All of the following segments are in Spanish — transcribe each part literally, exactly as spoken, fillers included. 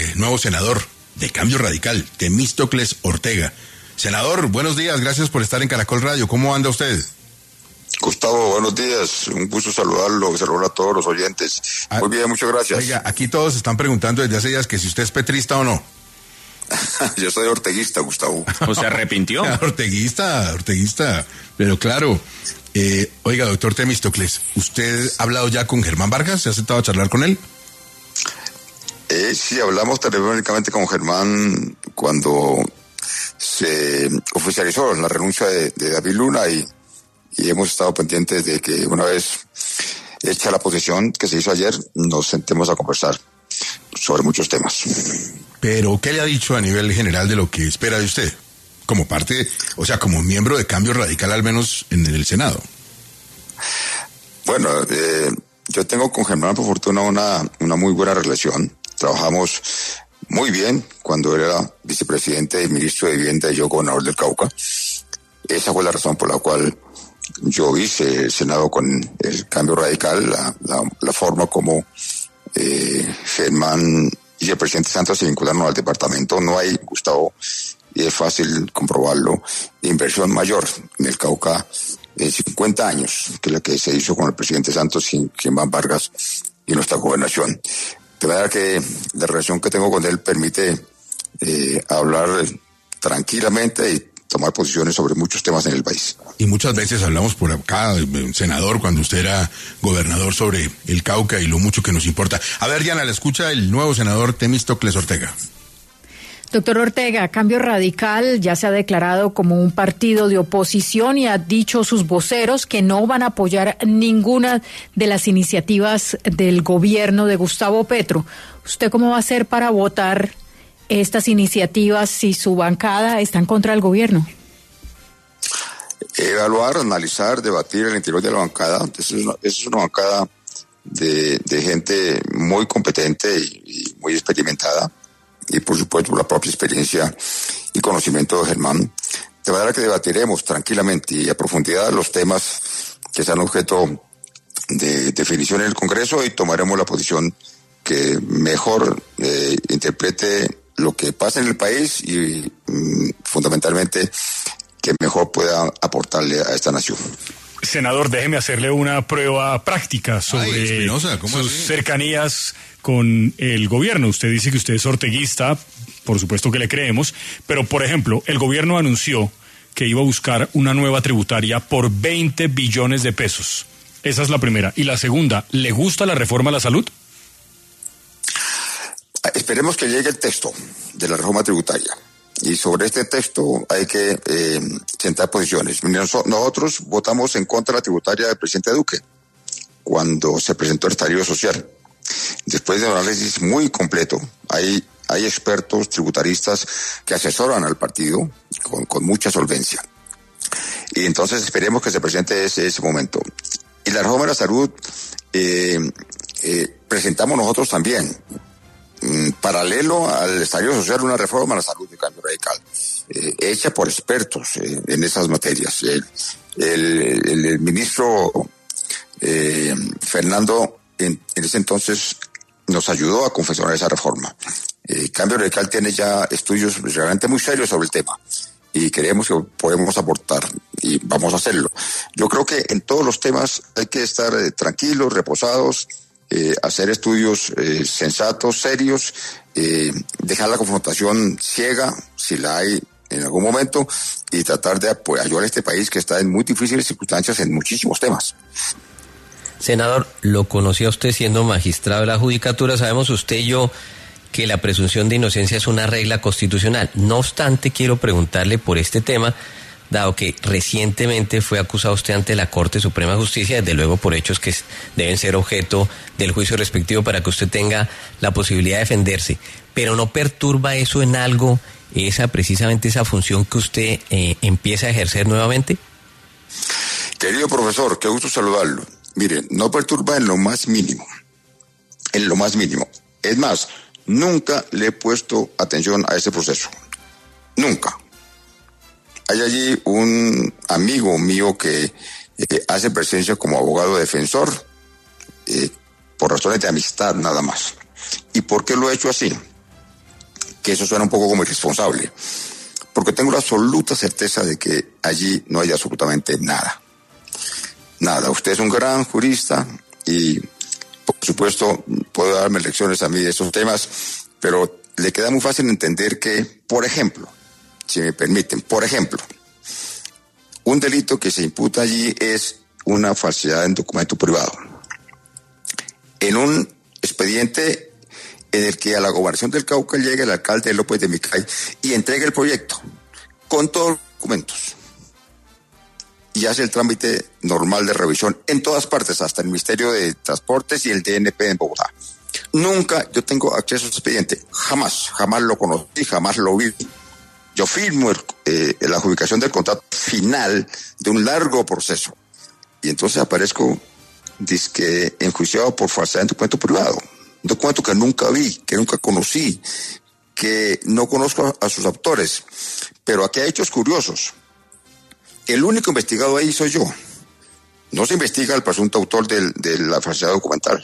el nuevo senador de Cambio Radical, Temístocles Ortega. Senador, buenos días, gracias por estar en Caracol Radio. ¿Cómo anda usted? Gustavo, buenos días, un gusto saludarlo, saludar a todos los oyentes. Muy bien, muchas gracias. Oiga, aquí todos están preguntando desde hace días que si usted es petrista o no. Yo soy orteguista, Gustavo. ¿O se arrepintió? orteguista, orteguista, pero claro. Eh, oiga, doctor Temístocles, ¿usted ha hablado ya con Germán Vargas? ¿Se ha sentado a charlar con él? Eh, sí, hablamos telefónicamente con Germán cuando se oficializó la renuncia de, de David Luna y y hemos estado pendientes de que una vez hecha la posesión que se hizo ayer, nos sentemos a conversar sobre muchos temas. Pero, ¿qué le ha dicho a nivel general de lo que espera de usted? Como parte, o sea, como miembro de Cambio Radical, al menos en el Senado. Bueno, eh, yo tengo con Germán, por fortuna, una, una muy buena relación. Trabajamos muy bien cuando era vicepresidente y ministro de Vivienda y yo gobernador del Cauca. Esa fue la razón por la cual yo hice el Senado con el Cambio Radical, la, la, la forma como eh, Germán y el presidente Santos se vincularon al departamento. No hay, Gustavo, y es fácil comprobarlo, inversión mayor en el Cauca en cincuenta años que la que se hizo con el presidente Santos y Germán Vargas y nuestra gobernación. De manera que la relación que tengo con él permite eh, hablar tranquilamente y tomar posiciones sobre muchos temas en el país. Y muchas veces hablamos por acá, senador, cuando usted era gobernador, sobre el Cauca y lo mucho que nos importa. A ver, Diana, le escucha el nuevo senador Temístocles Ortega. Doctor Ortega, Cambio Radical ya se ha declarado como un partido de oposición y ha dicho sus voceros que no van a apoyar ninguna de las iniciativas del gobierno de Gustavo Petro. ¿Usted cómo va a hacer para votar estas iniciativas si su bancada está en contra del gobierno? Evaluar, analizar, debatir el interior de la bancada. Esa es una, esa es una bancada de, de gente muy competente y, y muy experimentada, y por supuesto la propia experiencia y conocimiento de Germán. De manera que debatiremos tranquilamente y a profundidad los temas que sean objeto de definición en el Congreso y tomaremos la posición que mejor eh, interprete lo que pasa en el país y mm, fundamentalmente que mejor pueda aportarle a esta nación. Senador, déjeme hacerle una prueba práctica sobre Ay, Espinosa, ¿cómo sus así? cercanías con el gobierno. Usted dice que usted es orteguista, por supuesto que le creemos, pero por ejemplo, el gobierno anunció que iba a buscar una nueva tributaria por veinte billones de pesos. Esa es la primera. Y la segunda, ¿le gusta la reforma a la salud? Esperemos que llegue el texto de la reforma tributaria. Y sobre este texto hay que eh, sentar posiciones. Nosotros votamos en contra de la tributaria del presidente Duque cuando se presentó el estallido social. Después de un análisis muy completo, hay, hay expertos tributaristas que asesoran al partido con, con mucha solvencia. Y entonces esperemos que se presente ese, ese momento. Y la reforma de la salud eh, eh, presentamos nosotros también. Paralelo al estallido social, una reforma a la salud de Cambio Radical, eh, hecha por expertos eh, en esas materias. El, el, el, el ministro eh, Fernando en, en ese entonces nos ayudó a confeccionar esa reforma. Eh, Cambio Radical tiene ya estudios realmente muy serios sobre el tema y creemos que podemos aportar y vamos a hacerlo. Yo creo que en todos los temas hay que estar eh, tranquilos, reposados, Eh, hacer estudios eh, sensatos, serios, eh, dejar la confrontación ciega, si la hay en algún momento, y tratar de apoyar a este país que está en muy difíciles circunstancias en muchísimos temas. Senador, lo conocía usted siendo magistrado de la Judicatura. Sabemos usted y yo que la presunción de inocencia es una regla constitucional. No obstante, quiero preguntarle por este tema, dado que recientemente fue acusado usted ante la Corte Suprema de Justicia, desde luego por hechos que deben ser objeto del juicio respectivo para que usted tenga la posibilidad de defenderse. Pero ¿no perturba eso en algo esa precisamente esa función que usted eh, empieza a ejercer nuevamente? Querido profesor, qué gusto saludarlo. Mire, no perturba en lo más mínimo, en lo más mínimo. Es más, nunca le he puesto atención a ese proceso. Nunca. Hay allí un amigo mío que eh, hace presencia como abogado defensor eh, por razones de amistad nada más. ¿Y por qué lo he hecho así? que eso suena un poco como irresponsable, porque tengo la absoluta certeza de que allí no hay absolutamente nada. Nada, usted es un gran jurista y, por supuesto, puede darme lecciones a mí de esos temas, pero le queda muy fácil entender que, por ejemplo, si me permiten, por ejemplo, un delito que se imputa allí es una falsedad en documento privado. En un expediente en el que a la gobernación del Cauca llegue el alcalde López de Micay y entregue el proyecto con todos los documentos y hace el trámite normal de revisión en todas partes, hasta el Ministerio de Transportes y el D N P en Bogotá. Nunca yo tengo acceso a ese expediente, jamás, jamás lo conocí, jamás lo vi. Yo firmo el, eh, la adjudicación del contrato final de un largo proceso y entonces aparezco dizque enjuiciado por falsedad en documento privado. Un documento que nunca vi, que nunca conocí, que no conozco a, a sus autores. Pero aquí hay hechos curiosos. El único investigado ahí soy yo. No se investiga al presunto autor del, de la falsedad documental.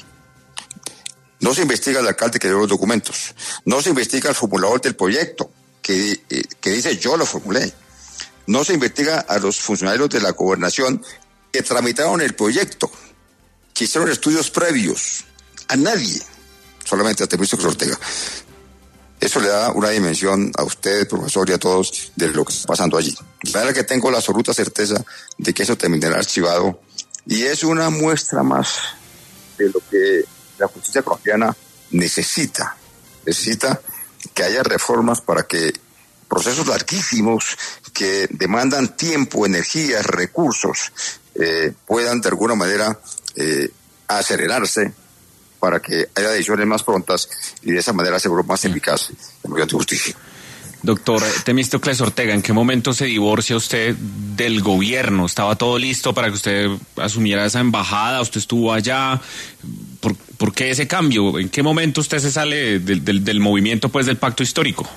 No se investiga al alcalde que dio los documentos. No se investiga al formulador del proyecto, que, eh, que dice yo lo formulé. No se investiga a los funcionarios de la gobernación que tramitaron el proyecto, que hicieron estudios previos. A nadie, solamente a Temístocles Ortega. Eso le da una dimensión a usted, profesor, y a todos de lo que está pasando allí. De manera que tengo la absoluta certeza de que eso terminará archivado y es una muestra más de lo que la justicia colombiana necesita. Necesita que haya reformas para que procesos larguísimos que demandan tiempo, energía, recursos, eh, puedan de alguna manera eh, acelerarse para que haya decisiones más prontas y de esa manera seguro más eficaz el medio de justicia. Doctor Temístocles Ortega, ¿en qué momento se divorcia usted del gobierno? ¿Estaba todo listo para que usted asumiera esa embajada? ¿Usted estuvo allá? ¿Por, por qué ese cambio? ¿En qué momento usted se sale del, del, del movimiento, pues, del pacto histórico?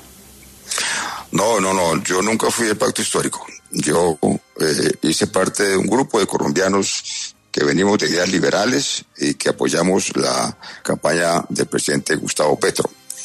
No, no, no, yo nunca fui del pacto histórico. Yo eh, hice parte de un grupo de colombianos que venimos de ideas liberales y que apoyamos la campaña del presidente Gustavo Petro.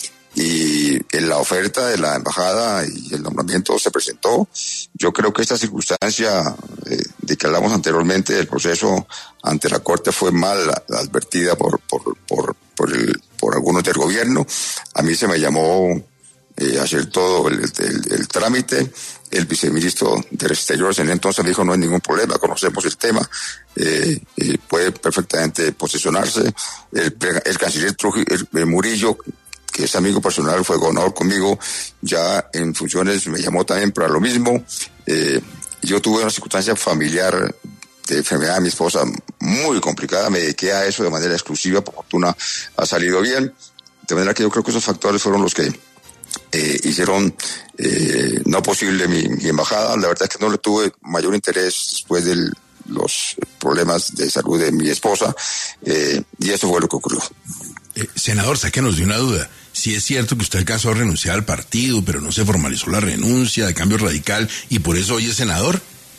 Y en la oferta de la embajada y el nombramiento se presentó. Yo creo que esta circunstancia eh, de que hablamos anteriormente del proceso ante la Corte fue mal advertida por, por, por, por, el, por algunos del gobierno. A mí se me llamó eh, hacer todo el, el, el trámite. El viceministro de Exteriores en entonces me dijo no hay ningún problema, conocemos el tema, eh, eh, puede perfectamente posicionarse. El, el canciller Trujillo, el, el Murillo, que es amigo personal, fue gobernador conmigo, ya en funciones me llamó también para lo mismo. Eh, yo tuve una circunstancia familiar de enfermedad de mi esposa muy complicada, me dediqué a eso de manera exclusiva, por fortuna ha salido bien, de manera que yo creo que esos factores fueron los que eh, hicieron eh, no posible mi, mi embajada. La verdad es que no le tuve mayor interés después de los problemas de salud de mi esposa, eh, y eso fue lo que ocurrió. Eh, senador, sáquenos de una duda. Si es cierto que usted alcanzó a renunciar al partido, pero no se formalizó la renuncia de Cambio Radical y por eso hoy es senador.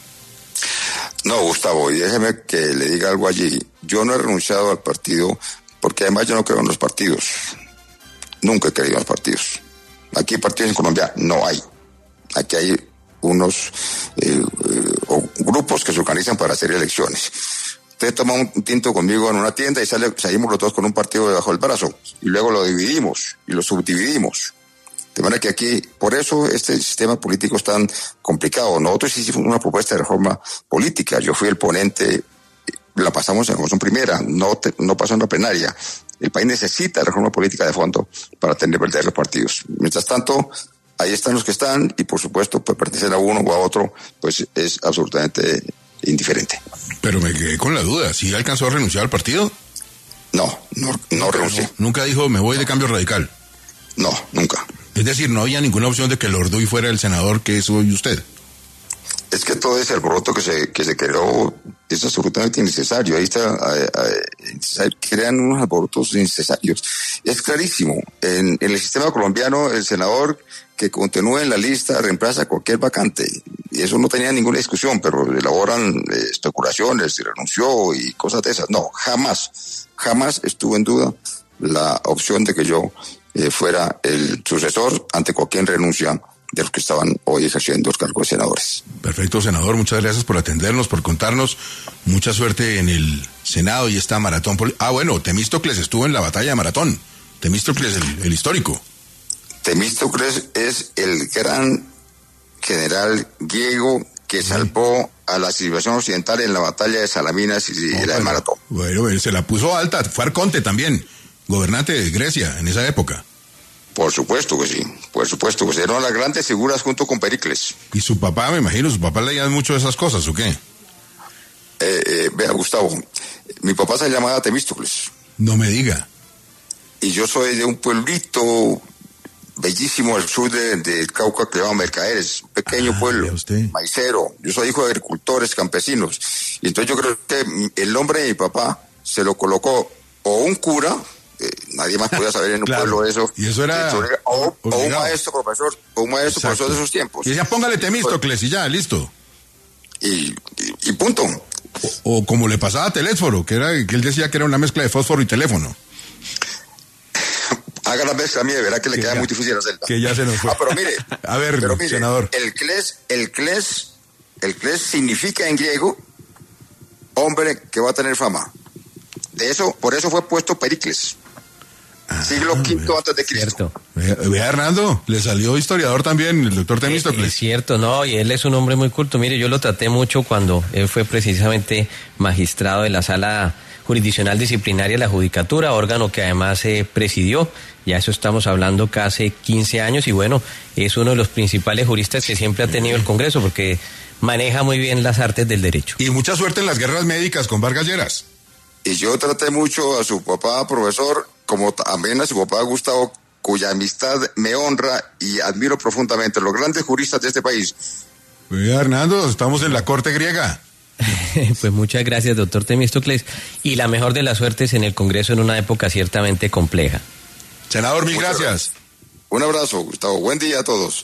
No, Gustavo, y déjeme que le diga algo allí. Yo no he renunciado al partido porque además yo no creo en los partidos. Nunca he creído en los partidos. Aquí partidos en Colombia no hay. Aquí hay unos eh, eh, grupos que se organizan para hacer elecciones. Usted toma un tinto conmigo en una tienda y sale, salimos los dos con un partido debajo del brazo y luego lo dividimos y lo subdividimos. De manera que aquí, por eso este sistema político es tan complicado. Nosotros hicimos una propuesta de reforma política. Yo fui el ponente, la pasamos en comisión primera, no, te, no pasó en la plenaria. El país necesita reforma política de fondo para tener verdaderos partidos. Mientras tanto, ahí están los que están y por supuesto, pues pertenecer a uno o a otro, pues es absolutamente indiferente. Pero me quedé con la duda, ¿sí alcanzó a renunciar al partido? No, no, no renuncié. No, nunca dijo, me voy de Cambio Radical. No, nunca. Es decir, no había ninguna opción de que el Orduy fuera el senador que es hoy usted. Es que todo ese alboroto que se que se creó es absolutamente innecesario. Ahí está, eh, eh, crean unos alborotos innecesarios. Es clarísimo. En, en el sistema colombiano, el senador que continúe en la lista reemplaza cualquier vacante. Y eso no tenía ninguna discusión, pero elaboran eh, especulaciones y renunció y cosas de esas. No, jamás, jamás estuvo en duda la opción de que yo eh, fuera el sucesor ante cualquier renuncia de los que estaban hoy ejerciendo los cargos de senadores. Perfecto, senador, muchas gracias por atendernos, por contarnos. Mucha suerte en el Senado y esta maratón. Poli- ah, bueno, Temístocles estuvo en la batalla de Maratón. Temístocles, el, el histórico. Temístocles es el gran general griego que salvó a la civilización occidental en la batalla de Salaminas y No, la de pero- Maratón. Bueno, él se la puso alta. Fue arconte también, gobernante de Grecia en esa época. Por supuesto que sí, por supuesto que sí. Eran las grandes figuras junto con Pericles. Y su papá, me imagino, su papá leía mucho de esas cosas, ¿o qué? Eh, eh, vea, Gustavo, mi papá se llamaba Temístocles No me diga. y yo soy de un pueblito bellísimo al sur de, de Cauca que se llama Mercaderes, un pequeño Ah, pueblo, vea usted. maicero. Yo soy hijo de agricultores, campesinos. Y entonces yo creo que el nombre de mi papá se lo colocó o un cura, eh, nadie más podía saber en un Claro. pueblo eso, Y eso era o, o un obligado. maestro profesor, o un maestro Exacto. profesor de esos tiempos. Y decía, póngale Temístocles y ya, listo. Y, y, y punto. O, o como le pasaba a Telésforo, que era que él decía que era una mezcla de fósforo y teléfono. Haga la mezcla mía, verá que le Que queda ya- muy difícil hacerla. que ya se nos fue. Ah, pero mire, A ver, pero mire, senador. El cles, el cles, el cles significa en griego hombre que va a tener fama. De eso, por eso fue puesto Pericles. Siglo quinto antes de Cristo. Cierto. Vea, vea, Hernando, le salió historiador también, el doctor Es Temístocles. cierto, no, y él es un hombre muy culto. Mire, yo lo traté mucho cuando él fue precisamente magistrado de la Sala Jurisdiccional Disciplinaria de la Judicatura, órgano que además eh, presidió. Ya eso estamos hablando casi quince años y bueno, es uno de los principales juristas que siempre ha tenido el Congreso porque maneja muy bien las artes del derecho. Y mucha suerte en las guerras médicas con Vargas Lleras. Y yo traté mucho a su papá, profesor, como también a su papá, Gustavo, cuya amistad me honra y admiro profundamente. Los grandes juristas de este país. Vea, Hernando, estamos en la corte griega. Pues muchas gracias, doctor Temístocles, y la mejor de las suertes en el Congreso en una época ciertamente compleja. Senador, mil Muchas gracias. Un abrazo, Gustavo. Buen día a todos.